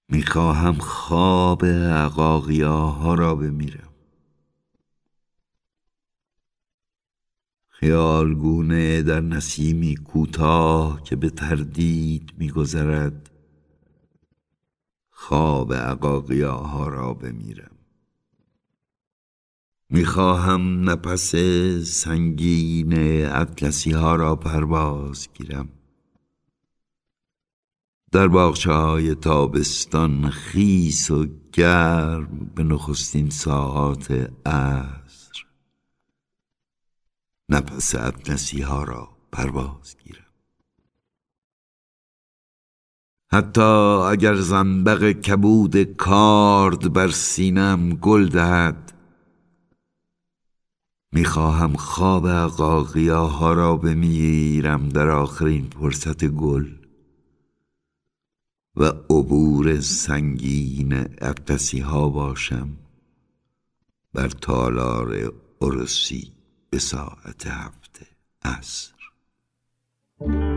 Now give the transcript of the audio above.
میخواهم خواب عقاقیاها را بمیرم. خیالگونه در نسیمی کوتاه که به تردید میگذرد خواب عقاقیاها را بمیرم. میخواهم نفس سنگین اطلسی ها را پرواز گیرم. در باغچه های تابستان خیس و گرم به نخستین ساعات عصر نفس اطلسی ها را پرواز گیرم. حتی اگر زنبق کبود کارد بر سینم گل دهد، میخواهم خواب عقاقیاها را بمیرم در آخرین فرصت گل و عبور سنگین اطلسی ها باشم بر تالار عرسی به ساعت 7 عصر.